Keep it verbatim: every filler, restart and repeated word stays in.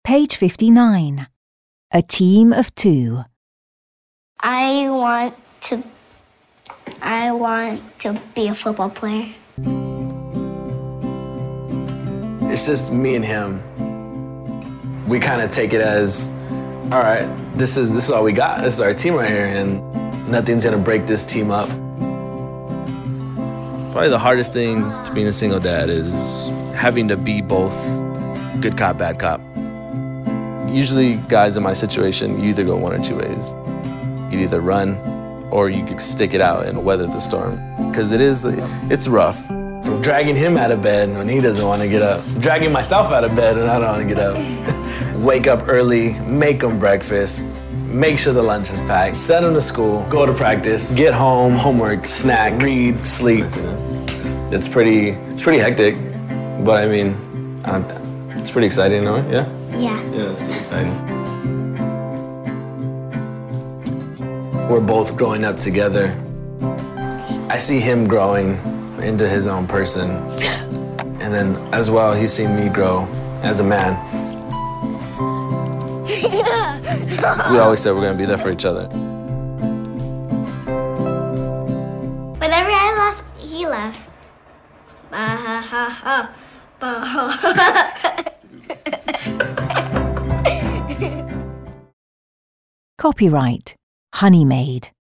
Page fifty-nine. A team of two. I want to I want to be a football player. It's just me and him. We kind of take it as, all right, this is this is all we got. This is our team right here, and nothing's gonna break this team up. Probably the hardest thing to being a single dad is having to be both good cop, bad cop. Usually, guys in my situation, you either go one or two ways. You either run, or you could stick it out and weather the storm. Because it is, it's rough. From dragging him out of bed when he doesn't want to get up, dragging myself out of bed when I don't want to get up. Wake up early, make him breakfast, make sure the lunch is packed, send him to school, go to practice, get home, homework, snack, read, sleep. It's pretty, it's pretty hectic, but I mean, uh, it's pretty exciting, no? Yeah? Yeah. Yeah, it's pretty exciting. We're both growing up together. I see him growing into his own person. And then as well, he's seen me grow as a man. We always said we're gonna be there for each other. Whenever I laugh, he laughs. Bah ha ha ha. Bah ha ha. Copyright Honeymaid.